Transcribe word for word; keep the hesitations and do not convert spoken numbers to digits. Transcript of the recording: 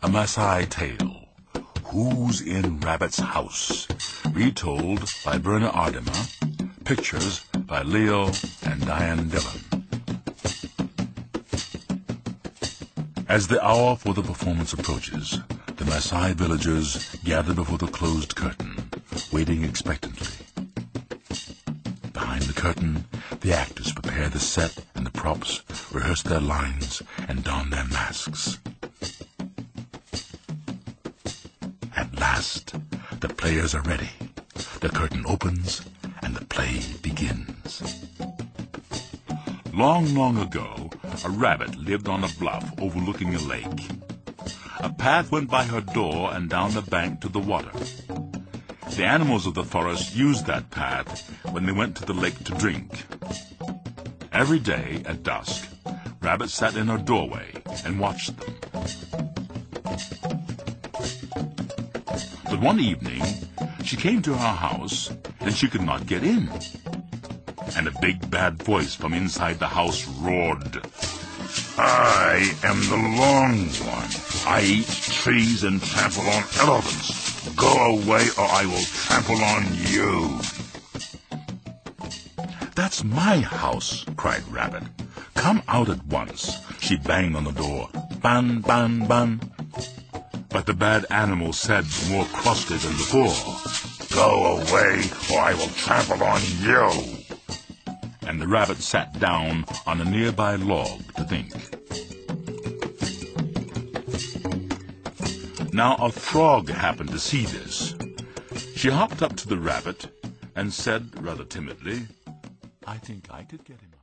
A Maasai Tale, Who's in Rabbit's House? Retold by Berna Ardema. Pictures by Leo and Diane Dillon. As the hour for the performance approaches, the Maasai villagers gather before the closed curtain, waiting expectantly. Behind the curtain, the actors prepare the set and the props, rehearse their lines, and don their masks. At last, the players are ready. The curtain opens, and the play begins. Long, long ago, a rabbit lived on a bluff overlooking a lake. A path went by her door and down the bank to the water. The animals of the forest used that path when they went to the lake to drink. Every day at dusk, Rabbit sat in her doorway and watched them. But one evening, she came to her house and she could not get in. And a big bad voice from inside the house roared, "I am the Long One. I eat trees and trample on elephants. Go away or I will trample on you." "That's my house," cried Rabbit. "Come out at once." She banged on the door. "Ban, ban, ban." But the bad animal said more crossly than before, "Go away or I will trample on you." And the rabbit sat down on a nearby log to think. Now a frog happened to see this. She hopped up to the rabbit and said rather timidly, "I think I could get him."